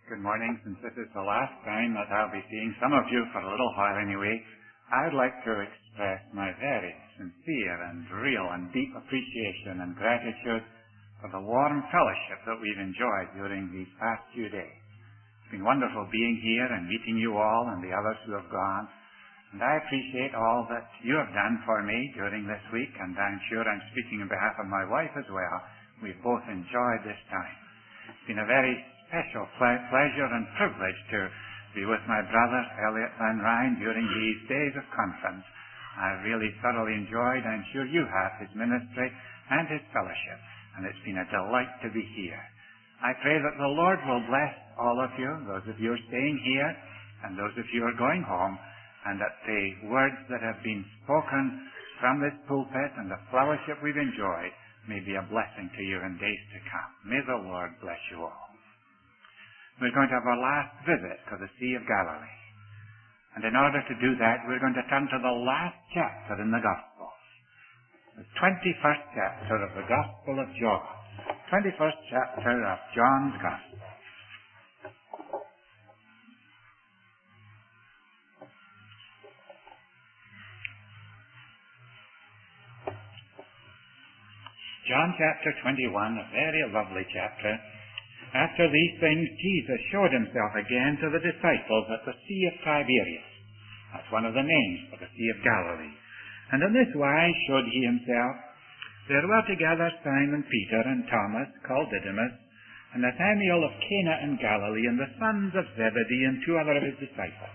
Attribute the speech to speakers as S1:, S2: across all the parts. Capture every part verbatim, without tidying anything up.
S1: Good morning. Since this is the last time that I'll be seeing some of you for a little while anyway, I'd like to express my very sincere and real and deep appreciation and gratitude for the warm fellowship that we've enjoyed during these past few days. It's been wonderful being here and meeting you all and the others who have gone. And I appreciate all that you have done for me during this week, and I'm sure I'm speaking on behalf of my wife as well. We've both enjoyed this time. It's been a very special ple- pleasure and privilege to be with my brother, Elliot Van Ryn, during these days of conference. I've really thoroughly enjoyed, I'm sure you have, his ministry and his fellowship, and it's been a delight to be here. I pray that the Lord will bless all of you, those of you who are staying here and those of you who are going home, and that the words that have been spoken from this pulpit and the fellowship we've enjoyed may be a blessing to you in days to come. May the Lord bless you all. We're going to have our last visit to the Sea of Galilee. And in order to do that, we're going to turn to the last chapter in the Gospels. The twenty-first chapter of the Gospel of John. twenty-first chapter of John's Gospel. John chapter twenty-one, a very lovely chapter. After these things, Jesus showed himself again to the disciples at the Sea of Tiberias. That's one of the names for the Sea of Galilee. And in this wise showed he himself. There were together Simon Peter and Thomas, called Didymus, and Nathanael of Cana in Galilee, and the sons of Zebedee, and two other of his disciples.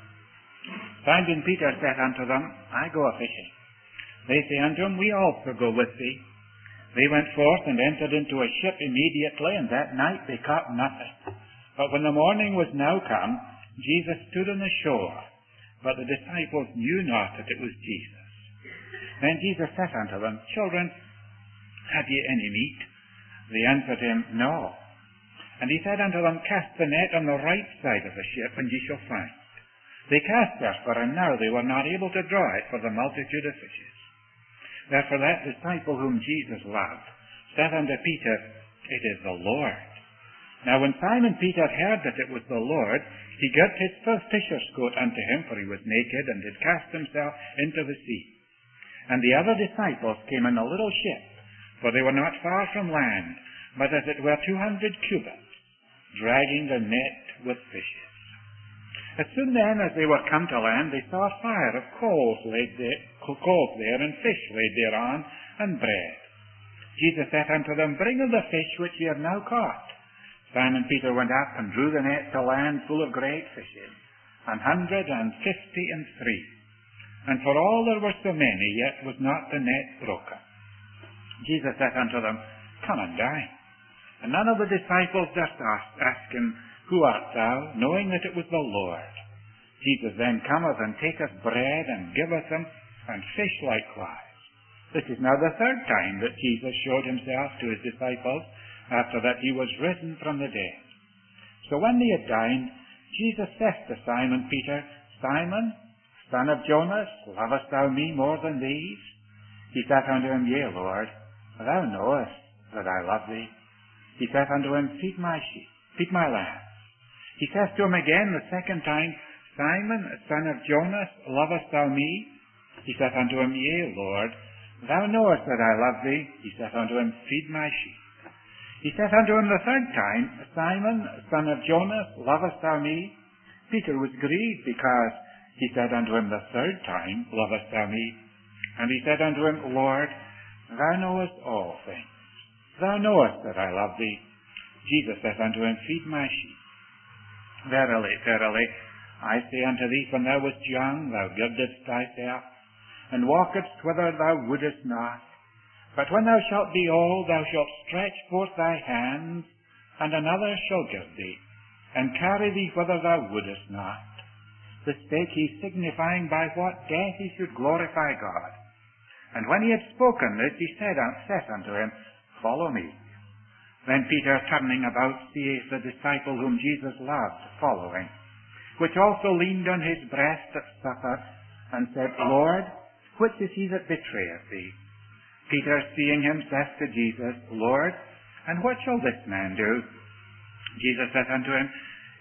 S1: Simon Peter said unto them, I go a-fishing. They say unto him, We also go with thee. They went forth and entered into a ship immediately, and that night they caught nothing. But when the morning was now come, Jesus stood on the shore, but the disciples knew not that it was Jesus. Then Jesus said unto them, Children, have ye any meat? They answered him, No. And he said unto them, Cast the net on the right side of the ship, and ye shall find. They cast therefore, and now they were not able to draw it for the multitude of fishes. Therefore that disciple whom Jesus loved said unto Peter, It is the Lord. Now when Simon Peter heard that it was the Lord, he girt his fisher's coat unto him, for he was naked, and did cast himself into the sea. And the other disciples came in a little ship, for they were not far from land, but as it were two hundred cubits, dragging the net with fishes. As soon then as they were come to land, they saw a fire of coals laid there, coals there, and fish laid thereon, and bread. Jesus said unto them, Bring of the fish which ye have now caught. Simon Peter went up and drew the net to land full of great fishes, an hundred and fifty and three. And for all there were so many, yet was not the net broken. Jesus said unto them, Come and dine. And none of the disciples durst ask, ask him, Who art thou? Knowing that it was the Lord. Jesus then cometh and taketh bread and giveth them, and fish likewise. This is now the third time that Jesus showed himself to his disciples, after that he was risen from the dead. So when they had dined, Jesus saith to Simon Peter, Simon, son of Jonas, lovest thou me more than these? He saith unto him, Yea, Lord, thou knowest that I love thee. He saith unto him, Feed my sheep, feed my lambs. He says to him again the second time, Simon, son of Jonas, lovest thou me? He saith unto him, Yea, Lord, thou knowest that I love thee. He saith unto him, Feed my sheep. He saith unto him the third time, Simon, son of Jonas, lovest thou me? Peter was grieved because he said unto him the third time, Lovest thou me? And he said unto him, Lord, thou knowest all things. Thou knowest that I love thee. Jesus saith unto him, Feed my sheep. Verily, verily, I say unto thee, when thou wast young, thou girdedst thyself, and walkedst whither thou wouldest not. But when thou shalt be old, thou shalt stretch forth thy hands, and another shall give thee, and carry thee whither thou wouldest not. This spake he, signifying by what death he should glorify God. And when he had spoken this, he said, saith unto him, Follow me. Then Peter, turning about, seeth the disciple whom Jesus loved, following, which also leaned on his breast at supper, and said, Lord, which is he that betrayeth thee? Peter, seeing him, saith to Jesus, Lord, and what shall this man do? Jesus saith unto him,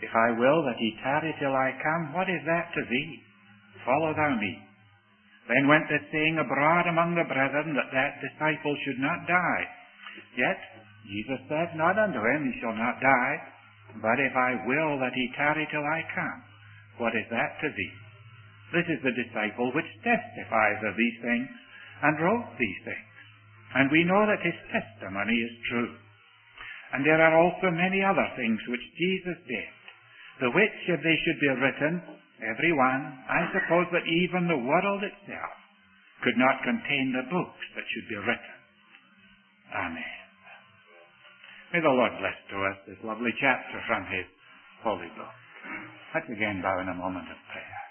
S1: If I will that he tarry till I come, what is that to thee? Follow thou me. Then went the saying abroad among the brethren that that disciple should not die. Yet Jesus said not unto him, He shall not die, but if I will that he tarry till I come, what is that to thee? This is the disciple which testifies of these things, and wrote these things. And we know that his testimony is true. And there are also many other things which Jesus did, the which, if they should be written, every one, I suppose that even the world itself could not contain the books that should be written. Amen. May the Lord bless to us this lovely chapter from His holy book. Let's again bow in a moment of prayer.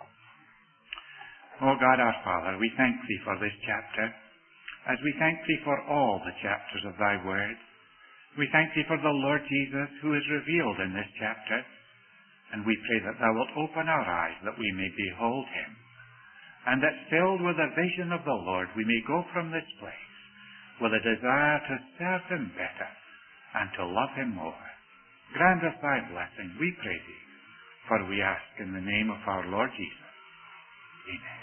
S1: O God our Father, we thank Thee for this chapter, as we thank Thee for all the chapters of Thy Word. We thank Thee for the Lord Jesus who is revealed in this chapter, and we pray that Thou wilt open our eyes that we may behold Him, and that filled with a vision of the Lord we may go from this place with a desire to serve Him better and to love Him more. Grant us Thy blessing, we pray Thee, for we ask in the name of our Lord Jesus. Amen.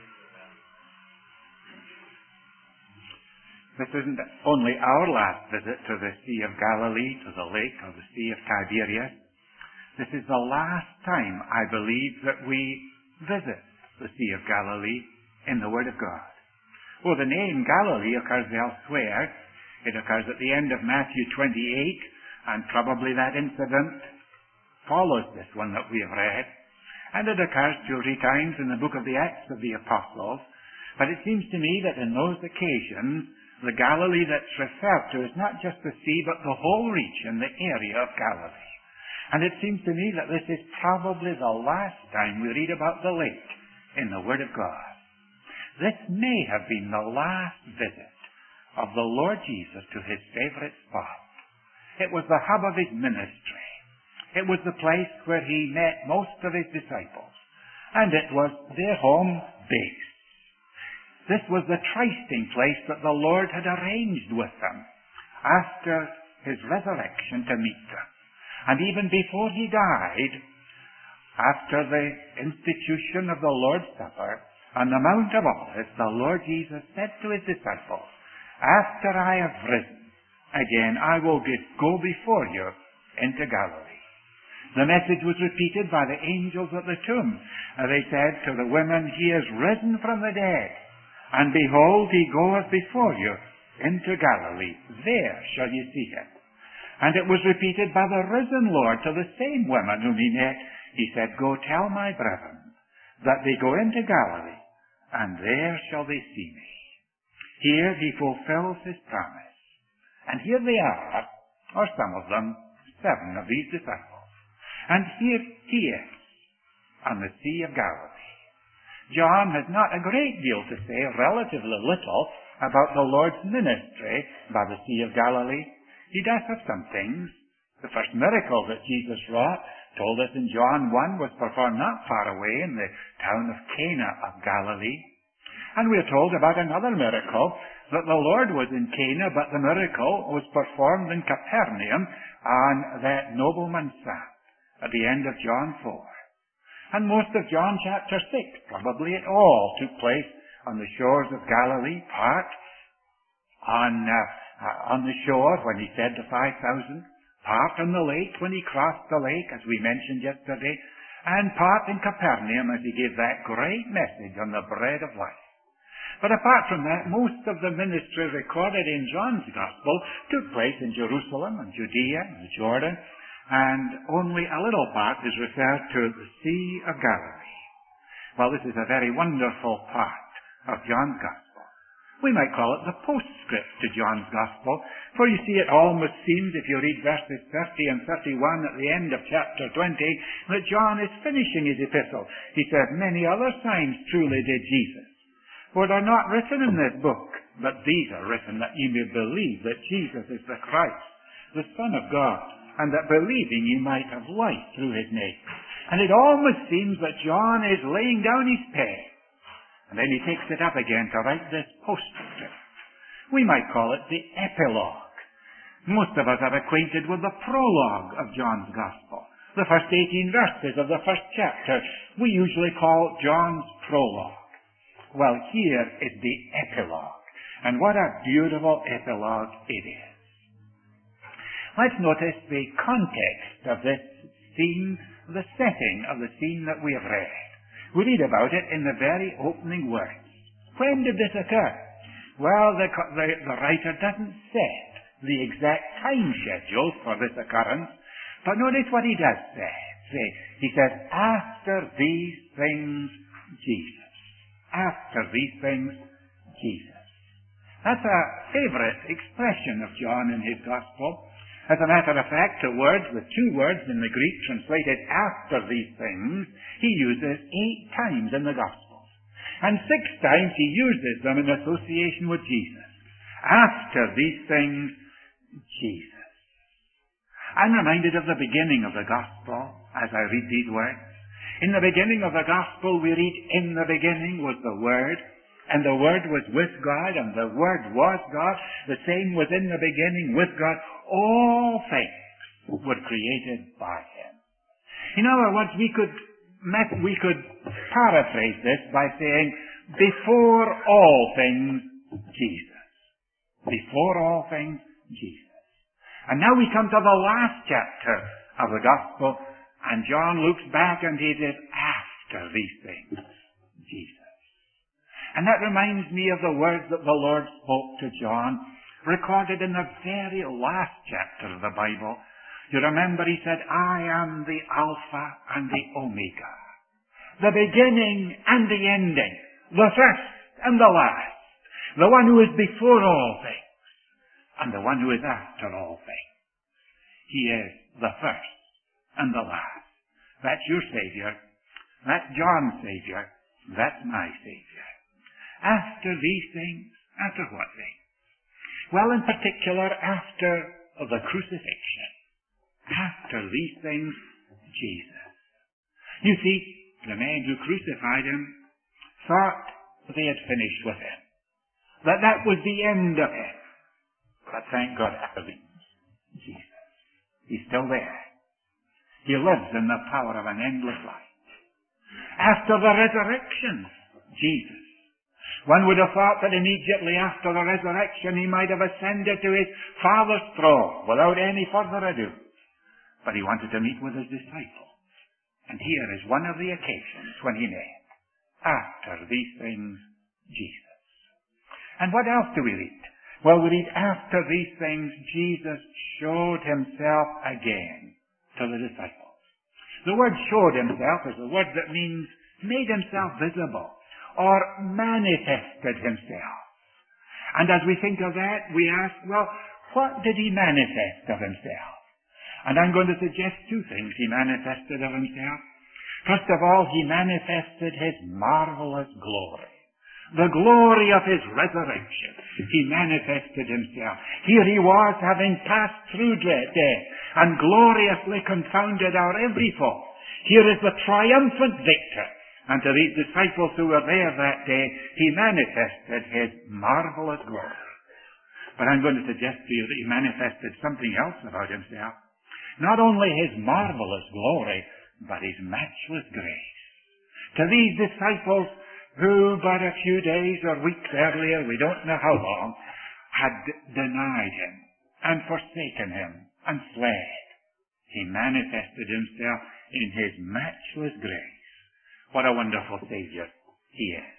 S1: This isn't only our last visit to the Sea of Galilee, to the lake or the Sea of Tiberias. This is the last time, I believe, that we visit the Sea of Galilee in the Word of God. Well, the name Galilee occurs elsewhere. It occurs at the end of Matthew twenty-eight, and probably that incident follows this one that we have read. And it occurs two or three times in the book of the Acts of the Apostles. But it seems to me that in those occasions, the Galilee that's referred to is not just the sea, but the whole region, the area of Galilee. And it seems to me that this is probably the last time we read about the lake in the Word of God. This may have been the last visit of the Lord Jesus to His favorite spot. It was the hub of His ministry. It was the place where He met most of His disciples. And it was their home base. This was the trysting place that the Lord had arranged with them after His resurrection to meet them. And even before He died, after the institution of the Lord's Supper, on the Mount of Olives, the Lord Jesus said to His disciples, after I have risen again, I will go before you into Galilee. The message was repeated by the angels at the tomb. They said to the women, He is risen from the dead, and behold, He goeth before you into Galilee. There shall you see Him. And it was repeated by the risen Lord to the same women whom He met. He said, Go tell my brethren that they go into Galilee, and there shall they see me. Here He fulfills His promise. And here they are, or some of them, seven of these disciples. And here He is, on the Sea of Galilee. John has not a great deal to say, relatively little, about the Lord's ministry by the Sea of Galilee. He does have some things. The first miracle that Jesus wrought, told us in John one, was performed not far away in the town of Cana of Galilee. And we are told about another miracle, that the Lord was in Cana, but the miracle was performed in Capernaum on that nobleman's son, at the end of John four. And most of John chapter six, probably it all, took place on the shores of Galilee, part on, uh, uh, on the shore when He fed the five thousand, part on the lake when He crossed the lake, as we mentioned yesterday, and part in Capernaum as He gave that great message on the bread of life. But apart from that, most of the ministry recorded in John's Gospel took place in Jerusalem and Judea and Jordan, and only a little part is referred to the Sea of Galilee. Well, this is a very wonderful part of John's Gospel. We might call it the postscript to John's Gospel, for you see, it almost seems, if you read verses thirty and thirty-one at the end of chapter twenty, that John is finishing his epistle. He says, Many other signs truly did Jesus, for they're not written in this book, but these are written that ye may believe that Jesus is the Christ, the Son of God, and that believing ye might have life through His name. And it almost seems that John is laying down his pen, and then he takes it up again to write this postscript. We might call it the epilogue. Most of us are acquainted with the prologue of John's Gospel, The first eighteen verses of the first chapter we usually call John's prologue. Well, here is the epilogue. And what a beautiful epilogue it is. Let's notice the context of this scene, the setting of the scene that we have read. We read about it in the very opening words. When did this occur? Well, the, the, the writer doesn't set the exact time schedule for this occurrence, but notice what he does say. say. He says, after these things, Jesus. After these things, Jesus. That's a favorite expression of John in his Gospel. As a matter of fact, the word with two words in the Greek translated after these things, he uses eight times in the Gospels. And six times he uses them in association with Jesus. After these things, Jesus. I'm reminded of the beginning of the Gospel as I read these words. In the beginning of the Gospel we read, in the beginning was the Word, and the Word was with God, and the Word was God. The same was in the beginning with God. All things were created by Him. In other words, we could we could paraphrase this by saying, before all things, Jesus. Before all things, Jesus. And now we come to the last chapter of the Gospel, and John looks back and he says, after these things, Jesus. And that reminds me of the words that the Lord spoke to John, recorded in the very last chapter of the Bible. You remember he said, I am the Alpha and the Omega, the beginning and the ending, the first and the last, the one who is before all things, and the one who is after all things. He is the first and the last. That's your Savior. That's John's Savior. That's my Savior. After these things, after what things? Well, in particular, after the crucifixion. After these things, Jesus. You see, the men who crucified him thought they had finished with him. That that was the end of him. But thank God, after these, Jesus. He's still there. He lives in the power of an endless life. After the resurrection, Jesus. One would have thought that immediately after the resurrection he might have ascended to his Father's throne without any further ado. But he wanted to meet with his disciples. And here is one of the occasions when he met. After these things, Jesus. And what else do we read? Well, we read, after these things, Jesus showed himself again to the disciples. The word showed himself is a word that means made himself visible or manifested himself. And as we think of that, we ask, well, what did he manifest of himself? And I'm going to suggest two things he manifested of himself. First of all, he manifested his marvelous glory. The glory of his resurrection. He manifested himself. Here he was, having passed through death and gloriously confounded our every foe. Here is the triumphant victor. And to these disciples who were there that day, he manifested his marvelous glory. But I'm going to suggest to you that he manifested something else about himself. Not only his marvelous glory, but his matchless grace. To these disciples who but a few days or weeks earlier, we don't know how long, had denied him and forsaken him and fled, he manifested himself in his matchless grace. What a wonderful Savior he is.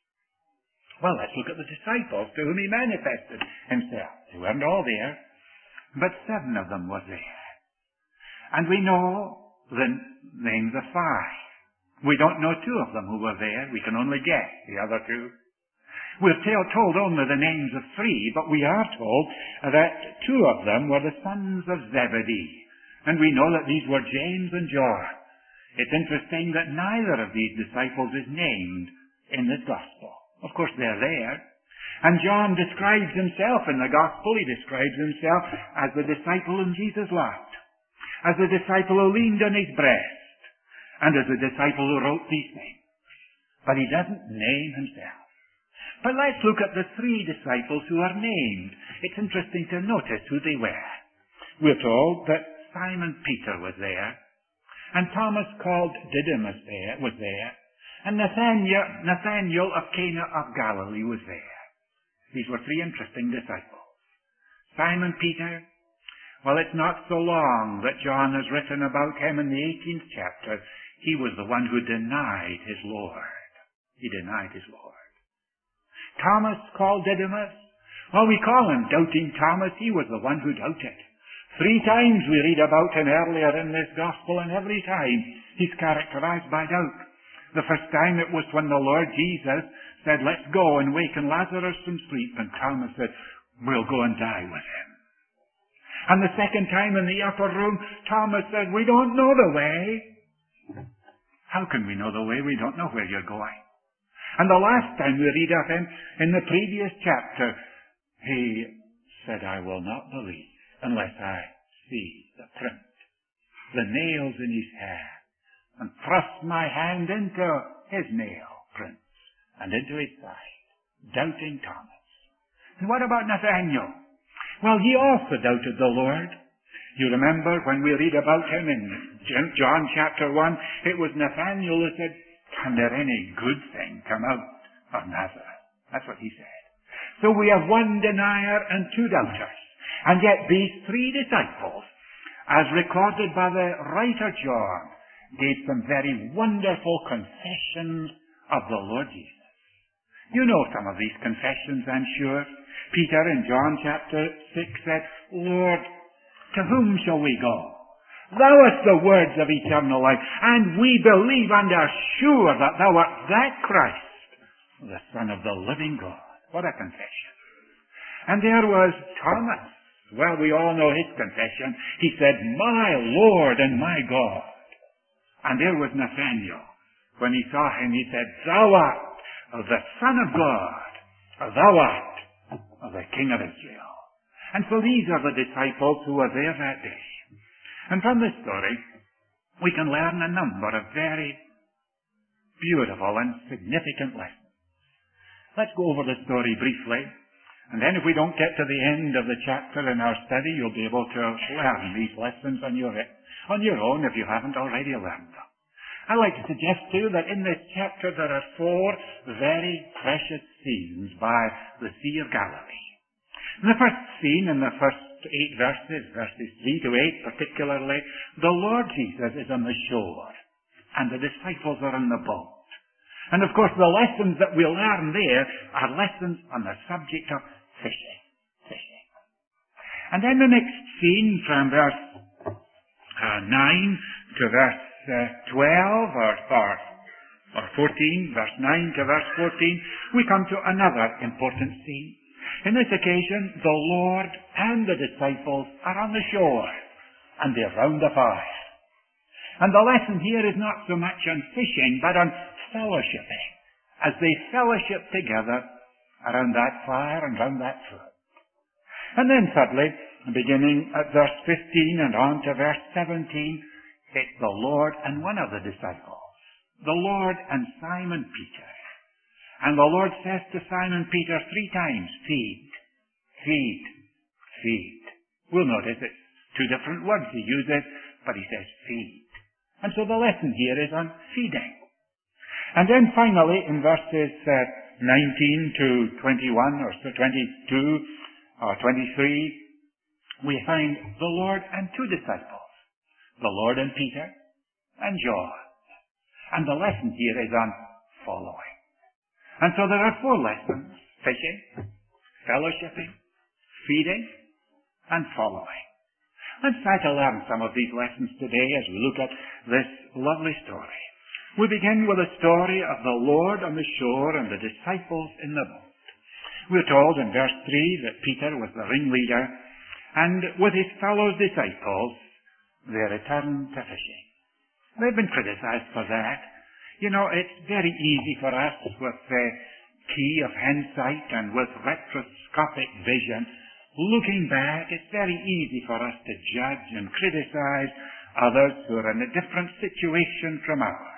S1: Well, let's look at the disciples to whom he manifested himself. They weren't all there, but seven of them were there. And we know the names of five. We don't know two of them who were there. We can only guess the other two. We're told only the names of three, but we are told that two of them were the sons of Zebedee. And we know that these were James and John. It's interesting that neither of these disciples is named in this gospel. Of course, they're there. And John describes himself in the gospel. He describes himself as the disciple whom Jesus loved, as the disciple who leaned on his breast, and as the disciple who wrote these things. But he doesn't name himself. But let's look at the three disciples who are named. It's interesting to notice who they were. We're told that Simon Peter was there. And Thomas called Didymus there, was there. And Nathanael, Nathanael of Cana of Galilee was there. These were three interesting disciples. Simon Peter, well, it's not so long that John has written about him in the eighteenth chapter. He was the one who denied his Lord. He denied his Lord. Thomas called Didymus. Well, we call him Doubting Thomas. He was the one who doubted. Three times we read about him earlier in this gospel, and every time he's characterized by doubt. The first time it was when the Lord Jesus said, let's go and waken Lazarus from sleep, and Thomas said, we'll go and die with him. And the second time in the upper room, Thomas said, we don't know the way. How can we know the way? We don't know where you're going. And the last time we read of him in the previous chapter, he said, I will not believe unless I see the print, the nails in his hand, and thrust my hand into his nail prints and into his side. Doubting Thomas. And what about Nathanael? Well, he also doubted the Lord. You remember when we read about him in John chapter one, it was Nathanael who said, can there any good thing come out of Nazareth? That's what he said. So we have one denier and two doubters. And yet these three disciples, as recorded by the writer John, gave some very wonderful confessions of the Lord Jesus. You know some of these confessions, I'm sure. Peter in John chapter six said, Lord, to whom shall we go? Thou hast the words of eternal life, and we believe and are sure that thou art that Christ, the Son of the living God. What a confession. And there was Thomas. Well, we all know his confession. He said, my Lord and my God. And there was Nathanael. When he saw him, he said, thou art the Son of God. Thou art the King of Israel. And so these are the disciples who were there that day. And from this story, we can learn a number of very beautiful and significant lessons. Let's go over the story briefly. And then if we don't get to the end of the chapter in our study, you'll be able to learn these lessons on your, on your own if you haven't already learned them. I'd like to suggest to you that in this chapter there are four very precious scenes by the Sea of Galilee. In the first scene, in the first eight verses, verses three to eight particularly, the Lord Jesus is on the shore and the disciples are in the boat. And of course the lessons that we'll learn there are lessons on the subject of fishing. Fishing. And then the next scene from verse uh, nine to verse uh, twelve or, or, or fourteen, verse nine to verse fourteen, we come to another important scene. In this occasion, the Lord and the disciples are on the shore and they're round the fire. And the lesson here is not so much on fishing, but on fellowshipping, as they fellowship together around that fire and round that food. And then thirdly, beginning at verse fifteen and on to verse seventeen, it's the Lord and one of the disciples, the Lord and Simon Peter. And the Lord says to Simon Peter three times, feed, feed, feed. We'll notice it's two different words he uses, but he says feed. And so the lesson here is on feeding. And then finally, in verses uh, nineteen to twenty-one, or so twenty-two, or twenty-three, we find the Lord and two disciples, the Lord and Peter and John. And the lesson here is on following. And so there are four lessons: fishing, fellowshipping, feeding, and following. Let's try to learn some of these lessons today as we look at this lovely story. We begin with a story of the Lord on the shore and the disciples in the boat. We're told in verse three that Peter was the ringleader, and with his fellow disciples, they returned to fishing. They've been criticized for that. You know, it's very easy for us with the key of hindsight and with retroscopic vision, looking back, it's very easy for us to judge and criticize others who are in a different situation from ours.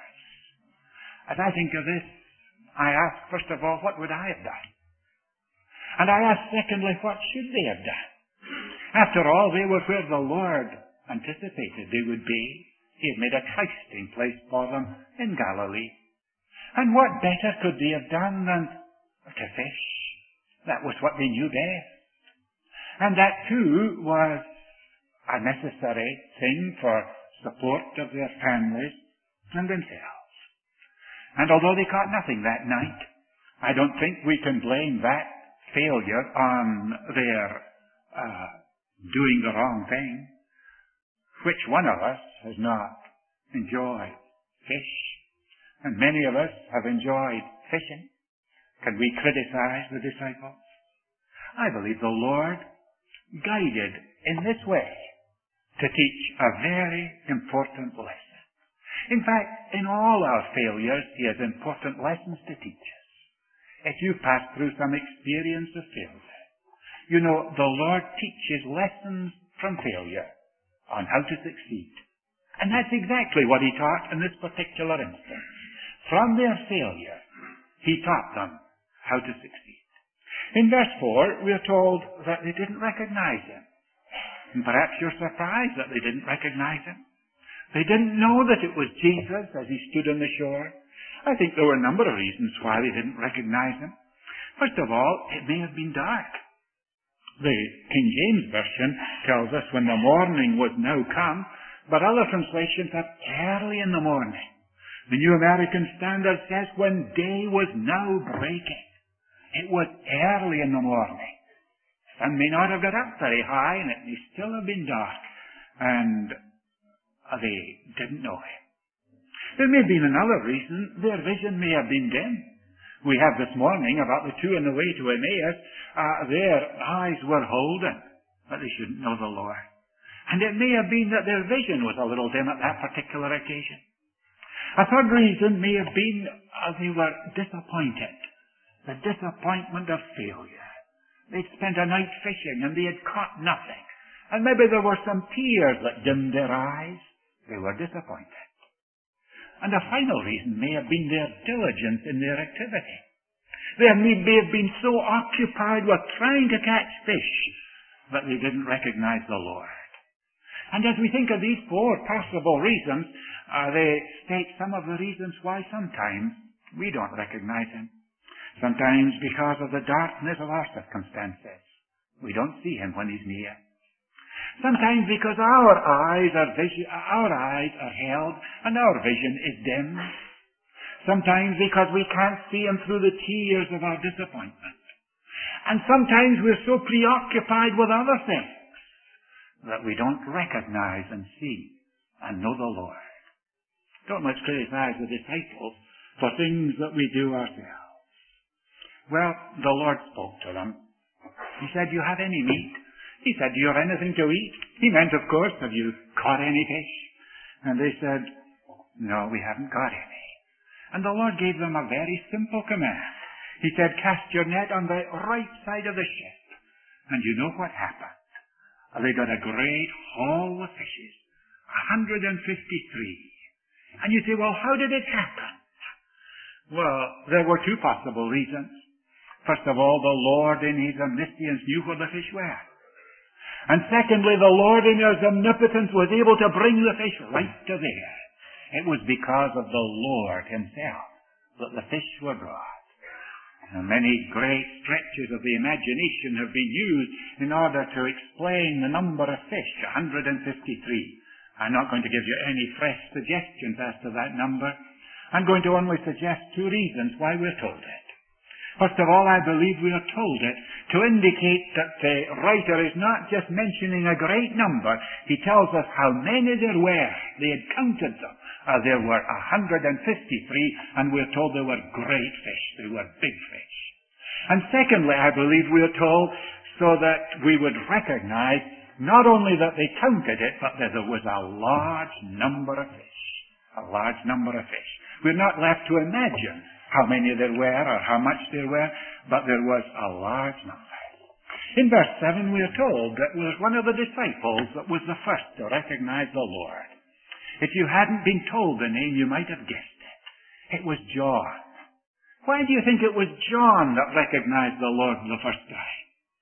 S1: As I think of this, I ask, first of all, what would I have done? And I ask, secondly, what should they have done? After all, they were where the Lord anticipated they would be, He had made a trysting place for them in Galilee. And what better could they have done than to fish? That was what they knew best. And that too was a necessary thing for support of their families and themselves. And although they caught nothing that night, I don't think we can blame that failure on their uh, doing the wrong thing. Which one of us has not enjoyed fish? And many of us have enjoyed fishing. Can we criticize the disciples? I believe the Lord guided in this way to teach a very important lesson. In fact, in all our failures, He has important lessons to teach us. If you've passed through some experience of failure, you know the Lord teaches lessons from failure on how to succeed. And that's exactly what He taught in this particular instance. From their failure, He taught them how to succeed. In verse four, we are told that they didn't recognize Him. And perhaps you're surprised that they didn't recognize Him. They didn't know that it was Jesus as He stood on the shore. I think there were a number of reasons why they didn't recognize Him. First of all, it may have been dark. The King James Version tells us when the morning was now come, but other translations have early in the morning. The New American Standard says when day was now breaking. It was early in the morning. The sun may not have got up very high, and it may still have been dark, and they didn't know Him. There may have been another reason. Their vision may have been dim. We have this morning about the two on the way to Emmaus. Uh, their eyes were holden, but they shouldn't know the Lord. And it may have been that their vision was a little dim at that particular occasion. A third reason may have been uh, they were disappointed. The disappointment of failure. They'd spent a night fishing and they had caught nothing. And maybe there were some tears that dimmed their eyes. They were disappointed. And a final reason may have been their diligence in their activity. They may have been so occupied with trying to catch fish that they didn't recognize the Lord. And as we think of these four possible reasons, uh, they state some of the reasons why sometimes we don't recognize Him. Sometimes because of the darkness of our circumstances. We don't see Him when He's near. Sometimes because our eyes are vision, our eyes are held and our vision is dim. Sometimes because we can't see Him through the tears of our disappointment. And sometimes we're so preoccupied with other things that we don't recognize and see and know the Lord. Don't let's criticize the disciples for things that we do ourselves. Well, the Lord spoke to them. He said, "Do you have any meat?" He said, "Do you have anything to eat?" He meant, of course, "Have you caught any fish?" And they said, "No, we haven't got any." And the Lord gave them a very simple command. He said, "Cast your net on the right side of the ship." And you know what happened? They got a great haul of fishes, one hundred fifty-three. And you say, well, how did it happen? Well, there were two possible reasons. First of all, the Lord in His omniscience knew where the fish were. And secondly, the Lord in His omnipotence was able to bring the fish right to there. It was because of the Lord Himself that the fish were brought. And many great stretches of the imagination have been used in order to explain the number of fish, one hundred fifty-three. I'm not going to give you any fresh suggestions as to that number. I'm going to only suggest two reasons why we're told it. First of all, I believe we are told it to indicate that the writer is not just mentioning a great number. He tells us how many there were. They had counted them. Uh, there were one hundred fifty-three, and we're told they were great fish. They were big fish. And secondly, I believe we are told so that we would recognize not only that they counted it, but that there was a large number of fish. A large number of fish. We're not left to imagine how many there were or how much there were, but there was a large number. In verse seven we are told that it was one of the disciples that was the first to recognize the Lord. If you hadn't been told the name, you might have guessed it. It was John. Why do you think it was John that recognized the Lord the first time?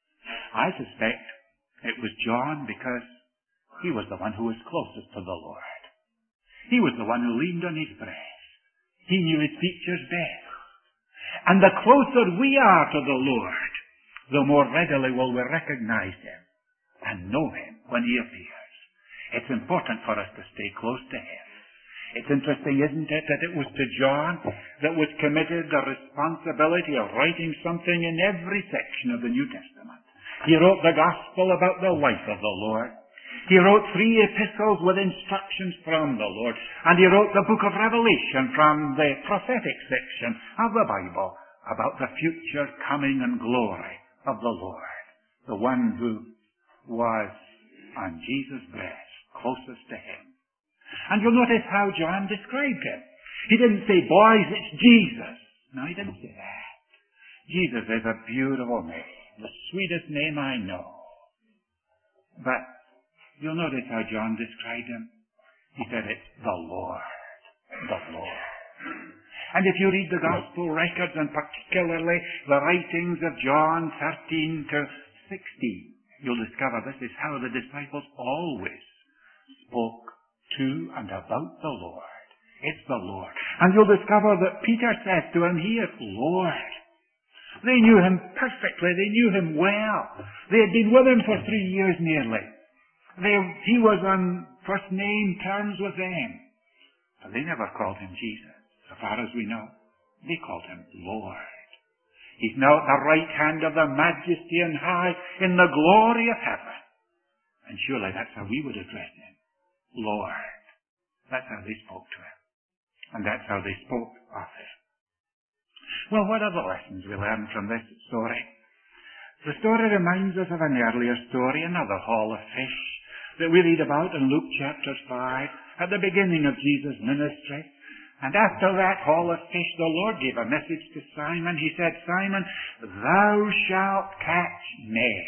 S1: I suspect it was John because he was the one who was closest to the Lord. He was the one who leaned on his breast. He knew his features best. And the closer we are to the Lord, the more readily will we recognize him and know him when he appears. It's important for us to stay close to him. It's interesting, isn't it, that it was to John that was committed the responsibility of writing something in every section of the New Testament. He wrote the gospel about the life of the Lord. He wrote three epistles with instructions from the Lord. And he wrote the book of Revelation from the prophetic section of the Bible about the future coming and glory of the Lord. The one who was on Jesus' breast, closest to him. And you'll notice how John described him. He didn't say, boys, it's Jesus. No, he didn't say that. Jesus is a beautiful name, the sweetest name I know. But you'll notice how John described him. He said it's the Lord, the Lord. And if you read the gospel records, and particularly the writings of John thirteen to sixteen, you'll discover this is how the disciples always spoke to and about the Lord. It's the Lord. And you'll discover that Peter says to him here, Lord. They knew him perfectly. They knew him well. They had been with him for three years nearly. They, he was on first name terms with them. But they never called him Jesus, so far as we know. They called him Lord. He's now at the right hand of the Majesty on high in the glory of heaven. And surely that's how we would address him. Lord. That's how they spoke to him. And that's how they spoke of him. Well, what are the lessons we learn from this story? The story reminds us of an earlier story, another haul of fish, that we read about in Luke chapter five, at the beginning of Jesus' ministry. And after that haul of fish, the Lord gave a message to Simon. He said, Simon, thou shalt catch men.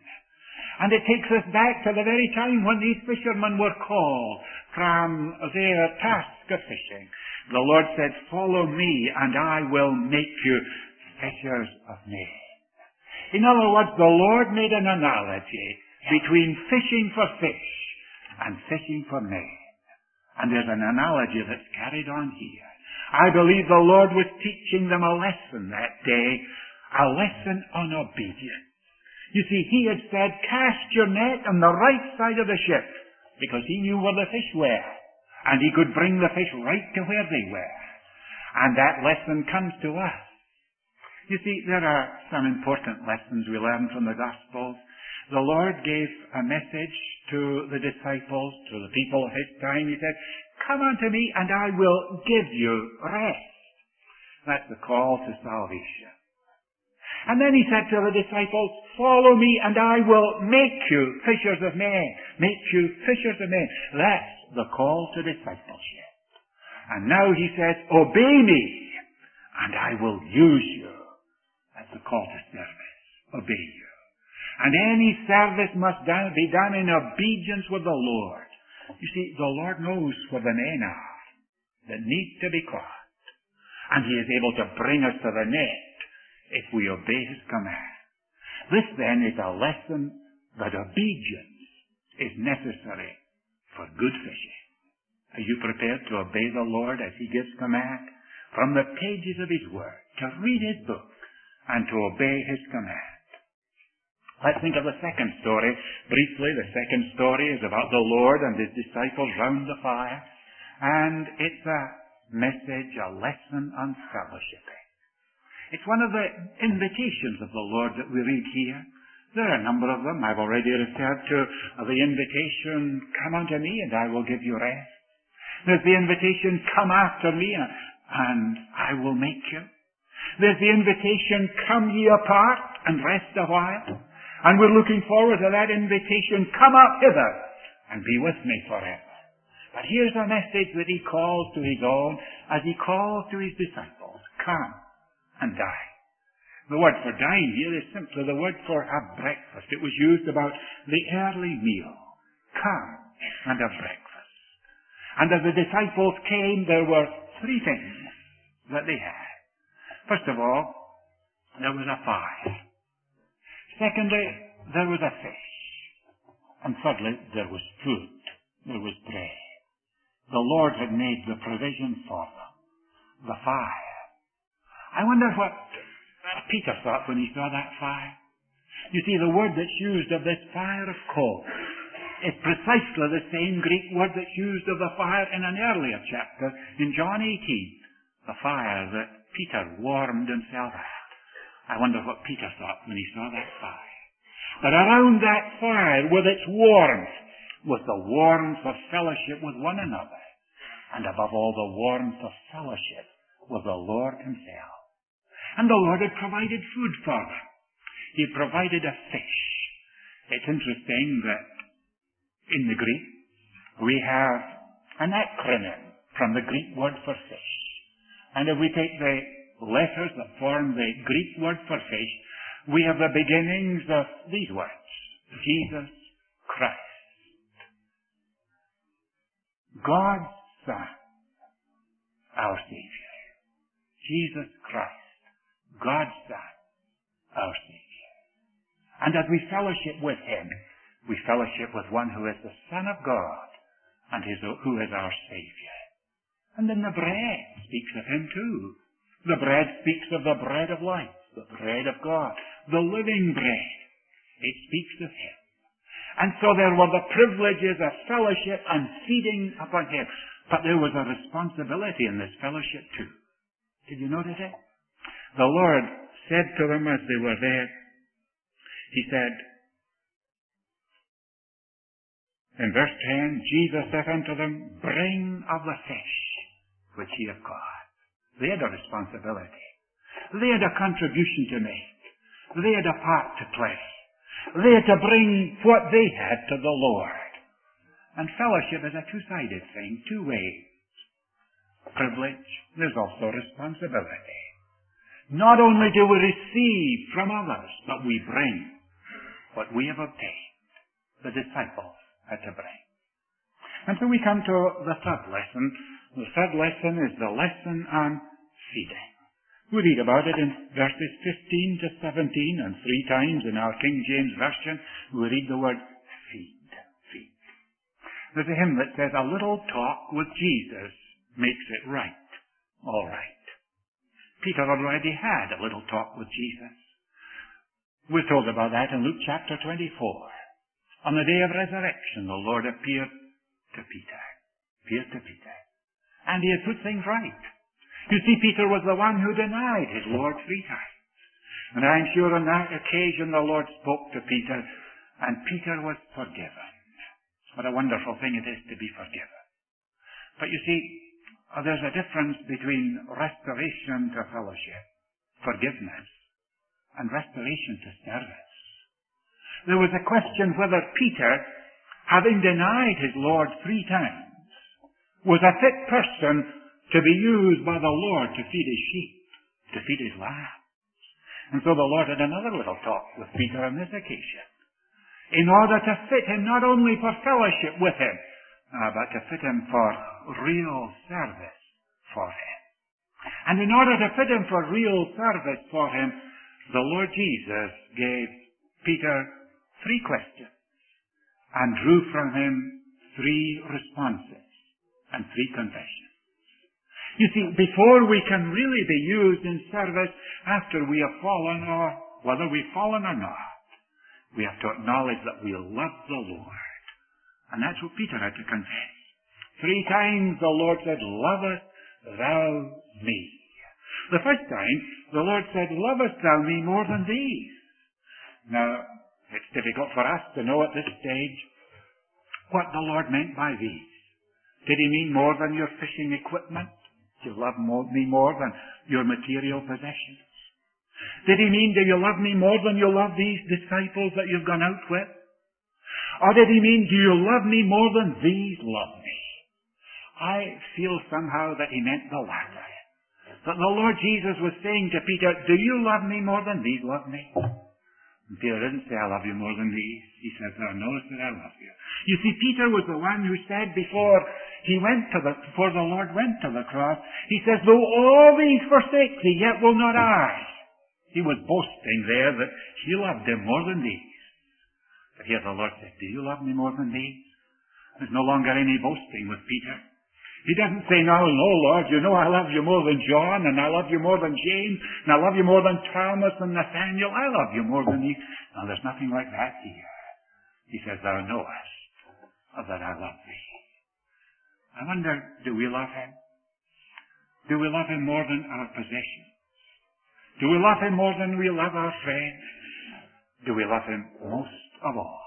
S1: And it takes us back to the very time when these fishermen were called from their task of fishing. The Lord said, follow me and I will make you fishers of men. In other words, the Lord made an analogy between fishing for fish and fishing for men. And there's an analogy that's carried on here. I believe the Lord was teaching them a lesson that day, a lesson on obedience. You see, he had said, cast your net on the right side of the ship, because he knew where the fish were, and he could bring the fish right to where they were. And that lesson comes to us. You see, there are some important lessons we learn from the Gospels. The Lord gave a message to the disciples, to the people of his time. He said, come unto me and I will give you rest. That's the call to salvation. And then he said to the disciples, follow me and I will make you fishers of men. Make you fishers of men. That's the call to discipleship. And now he says, obey me and I will use you. That's the call to service. Obey you. And any service must be done in obedience with the Lord. You see, the Lord knows where the men are that need to be caught. And he is able to bring us to the net if we obey his command. This then is a lesson that obedience is necessary for good fishing. Are you prepared to obey the Lord as he gives command? From the pages of his word, to read his book, and to obey his command. Let's think of the second story. Briefly, the second story is about the Lord and his disciples round the fire. And it's a message, a lesson on fellowshipping. It's one of the invitations of the Lord that we read here. There are a number of them. I've already referred to the invitation, come unto me and I will give you rest. There's the invitation, come after me and I will make you. There's the invitation, come ye apart and rest a while. And we're looking forward to that invitation, come up hither and be with me forever. But here's a message that he calls to his own as he calls to his disciples, come and dine. The word for dine here is simply the word for have breakfast. It was used about the early meal. Come and have breakfast. And as the disciples came, there were three things that they had. First of all, there was a fire. Secondly, there was a fish. And thirdly, there was food. There was bread. the Lord had made the provision for them. The fire. I wonder what Peter thought when he saw that fire. You see, the word that's used of this fire of coal is precisely the same Greek word that's used of the fire in an earlier chapter in John eighteen. The fire that Peter warmed himself at. I wonder what Peter thought when he saw that fire. That around that fire, with its warmth, was the warmth of fellowship with one another. And above all, the warmth of fellowship with the Lord himself. And the Lord had provided food for them. He provided a fish. It's interesting that in the Greek, we have an acronym from the Greek word for fish. And if we take the letters that form the Greek word for fish, we have the beginnings of these words. Jesus Christ. God's Son, our Savior. Jesus Christ, God's Son, our Savior. And as we fellowship with him, we fellowship with one who is the Son of God and his, who is our Savior. And then the bread speaks of him too. The bread speaks of the bread of life, the bread of God, the living bread. It speaks of him. And so there were the privileges of fellowship and feeding upon him. But there was a responsibility in this fellowship too. Did you notice it? The Lord said to them as they were there, he said, in verse ten, Jesus said unto them, bring of the fish which ye have caught. They had a responsibility. They had a contribution to make. They had a part to play. They had to bring what they had to the Lord. And fellowship is a two-sided thing, two ways. Privilege, there's also responsibility. Not only do we receive from others, but we bring what we have obtained. The disciples had to bring. And so we come to the third lesson. The third lesson is the lesson on feeding. We read about it in verses fifteen to seventeen, and three times in our King James Version we read the word feed, feed. There's a hymn that says, a little talk with Jesus makes it right, all right. Peter already had a little talk with Jesus. We're told about that in Luke chapter twenty-four. On the day of resurrection, the Lord appeared to Peter. Appeared to Peter. And he had put things right. You see, Peter was the one who denied his Lord three times. And I'm sure on that occasion the Lord spoke to Peter, and Peter was forgiven. What a wonderful thing it is to be forgiven. But you see, there's a difference between restoration to fellowship, forgiveness, and restoration to service. There was a question whether Peter, having denied his Lord three times, was a fit person to be used by the Lord to feed his sheep, to feed his lambs. And so the Lord had another little talk with Peter on this occasion, in order to fit him not only for fellowship with him, uh, but to fit him for real service for him. And in order to fit him for real service for him, the Lord Jesus gave Peter three questions and drew from him three responses and three confessions. You see, before we can really be used in service after we have fallen, or whether we've fallen or not, we have to acknowledge that we love the Lord. And that's what Peter had to confess. Three times the Lord said, lovest thou me? The first time, the Lord said, lovest thou me more than these? Now, it's difficult for us to know at this stage what the Lord meant by these. Did he mean more than your fishing equipment? Do you love me more than your material possessions? Did he mean, do you love me more than you love these disciples that you've gone out with? Or did he mean, do you love me more than these love me? I feel somehow that he meant the latter. That the Lord Jesus was saying to Peter, do you love me more than these love me? And Peter didn't say, I love you more than these. He said, thou knowest that I love you. You see, Peter was the one who said before he went to the, before the Lord went to the cross, he says, though all these forsake thee, yet will not I. He was boasting there that he loved him more than these. But here the Lord said, do you love me more than these? There's no longer any boasting with Peter. He doesn't say, no, no, Lord, you know I love you more than John, and I love you more than James, and I love you more than Thomas and Nathaniel. I love you more than these. No, there's nothing like that here. He says, thou knowest that I love thee. I wonder, do we love him? Do we love him more than our possessions? Do we love him more than we love our friends? Do we love him most of all?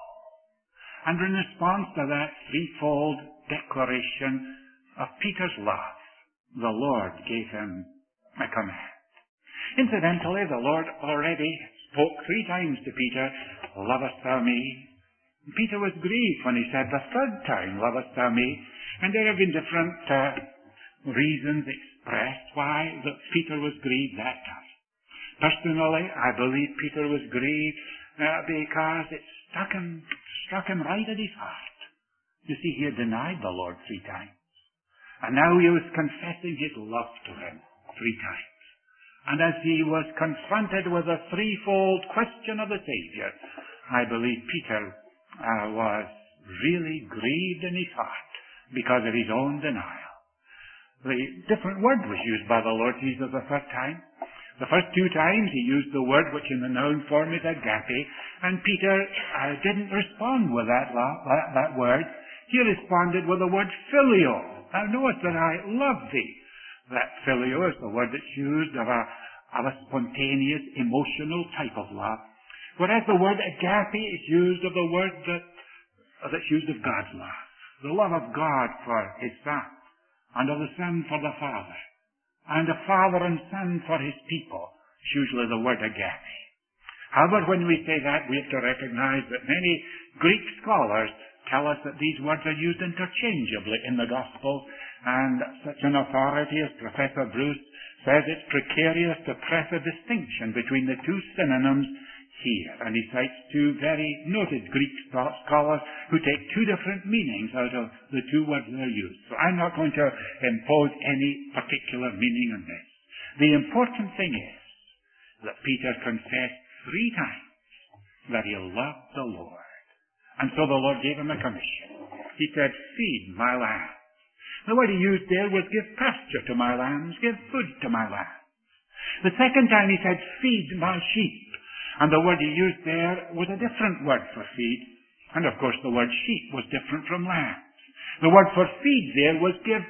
S1: And in response to that threefold declaration of Peter's love, the Lord gave him a command. Incidentally, the Lord already spoke three times to Peter, lovest thou me? Peter was grieved when he said the third time, lovest thou me? And there have been different uh, reasons expressed why that Peter was grieved that time. Personally, I believe Peter was grieved uh, because it struck him, struck him right at his heart. You see, he had denied the Lord three times. And now he was confessing his love to him three times. And as he was confronted with the threefold question of the Savior, I believe Peter uh, was really grieved in his heart because of his own denial. The different word was used by the Lord Jesus the first time. The first two times he used the word which in the noun form is agape, and Peter uh, didn't respond with that, that, that word. He responded with the word phileo. Now notice that I love thee. That phileo is the word that's used of a, of a spontaneous, emotional type of love. Whereas the word agape is used of the word that, that's used of God's love. The love of God for his Son, and of the Son for the Father, and the Father and Son for his people. It's usually the word agape. However, when we say that, we have to recognize that many Greek scholars tell us that these words are used interchangeably in the Gospels, and such an authority as Professor Bruce says it's precarious to press a distinction between the two synonyms here. And he cites two very noted Greek scholars who take two different meanings out of the two words that are used. So I'm not going to impose any particular meaning on this. The important thing is that Peter confessed three times that he loved the Lord. And so the Lord gave him a commission. He said, feed my lambs. The word he used there was give pasture to my lambs, give food to my lambs. The second time he said, feed my sheep. And the word he used there was a different word for feed. And of course the word sheep was different from lambs. The word for feed there was give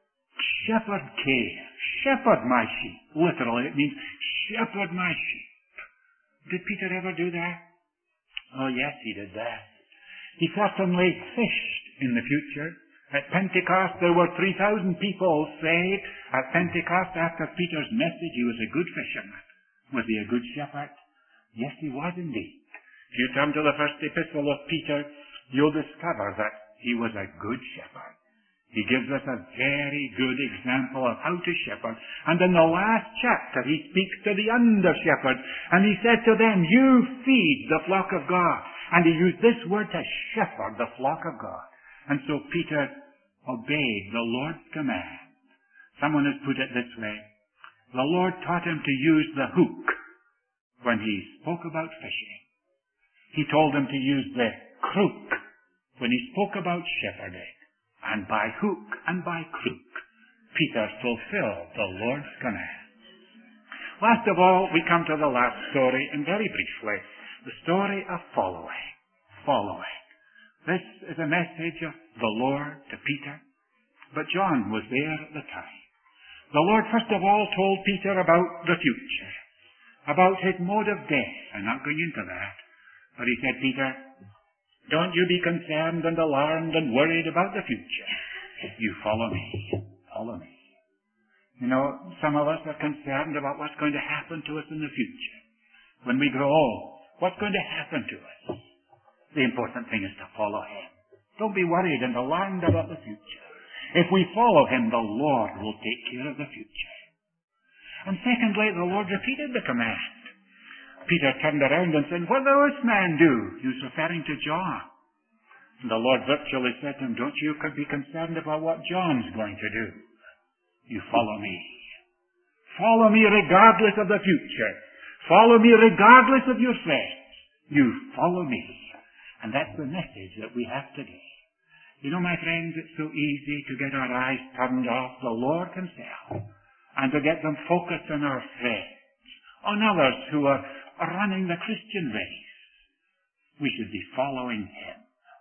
S1: shepherd care. Shepherd my sheep. Literally it means shepherd my sheep. Did Peter ever do that? Oh yes, he did that. He certainly fished in the future. At Pentecost there were three thousand people saved. At Pentecost, after Peter's message, he was a good fisherman. Was he a good shepherd? Yes, he was indeed. If you turn to the first epistle of Peter, you'll discover that he was a good shepherd. He gives us a very good example of how to shepherd. And in the last chapter, he speaks to the under-shepherds, and he said to them, you feed the flock of God. And he used this word to shepherd the flock of God. And so Peter obeyed the Lord's command. Someone has put it this way. The Lord taught him to use the hook when he spoke about fishing. He told him to use the crook when he spoke about shepherding. And by hook and by crook, Peter fulfilled the Lord's command. Last of all, we come to the last story, and very briefly, the story of following. Following. This is a message of the Lord to Peter, but John was there at the time. The Lord first of all told Peter about the future, about his mode of death. I'm not going into that, but he said, Peter, don't you be concerned and alarmed and worried about the future. You follow me. Follow me. You know, some of us are concerned about what's going to happen to us in the future. When we grow old, what's going to happen to us? The important thing is to follow him. Don't be worried and alarmed about the future. If we follow him, the Lord will take care of the future. And secondly, the Lord repeated the command. Peter turned around and said, what will this man do? He was referring to John. And the Lord virtually said to him, don't you be concerned about what John's going to do. You follow me. Follow me regardless of the future. Follow me regardless of your friends. You follow me. And that's the message that we have today. You know, my friends, it's so easy to get our eyes turned off the Lord himself and to get them focused on our friends, on others who are, are running the Christian race. We should be following him.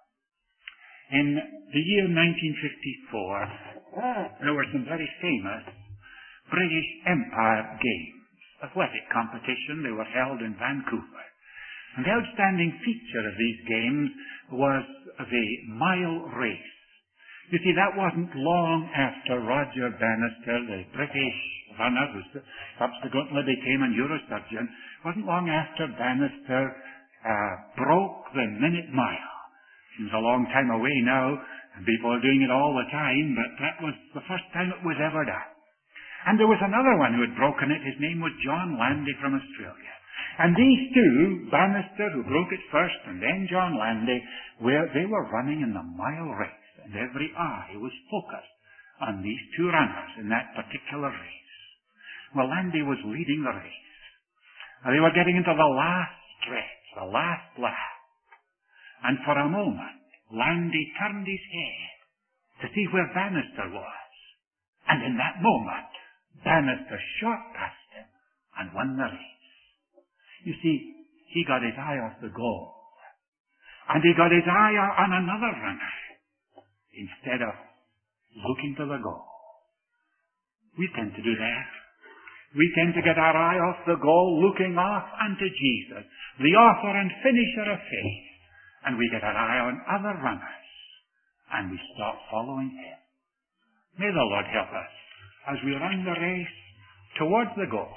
S1: In the year nineteen fifty-four, there were some very famous British Empire Games, athletic competition. They were held in Vancouver. And the outstanding feature of these games was the mile race. You see, that wasn't long after Roger Bannister, the British runner who subsequently became a neurosurgeon, wasn't long after Bannister uh, broke the minute mile. Seems a long time away now, and people are doing it all the time, but that was the first time it was ever done. And there was another one who had broken it. His name was John Landy from Australia. And these two, Bannister, who broke it first, and then John Landy, where they were running in the mile race, and every eye was focused on these two runners in that particular race. Well, Landy was leading the race. And they were getting into the last stretch, the last lap. And for a moment, Landy turned his head to see where Bannister was. And in that moment, Bannister shot past him and won the race. You see, he got his eye off the goal. And he got his eye on another runner instead of looking to the goal. We tend to do that. We tend to get our eye off the goal, looking off unto Jesus, the author and finisher of faith. And we get our eye on other runners, and we stop following him. May the Lord help us as we run the race towards the goal,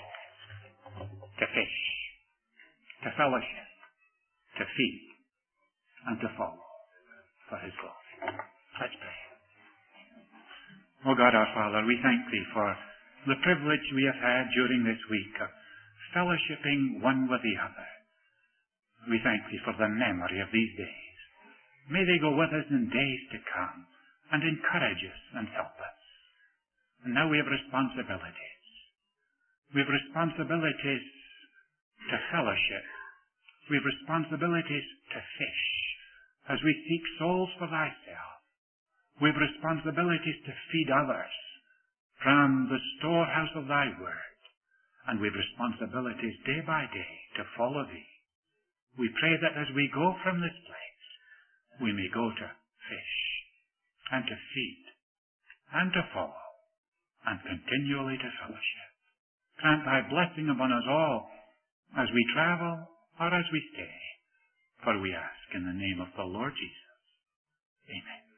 S1: to fish, to fellowship, to feed, and to follow for his glory. Let's pray. Oh God, our Father, we thank thee for the privilege we have had during this week of fellowshipping one with the other. We thank thee for the memory of these days. May they go with us in days to come and encourage us and help us. And now we have responsibilities. We have responsibilities to fellowship. We have responsibilities to fish as we seek souls for thyself. We have responsibilities to feed others from the storehouse of thy word. And we have responsibilities day by day to follow thee. We pray that as we go from this place, we may go to fish and to feed and to follow and continually to fellowship. Grant thy blessing upon us all as we travel or as we stay, for we ask in the name of the Lord Jesus. Amen.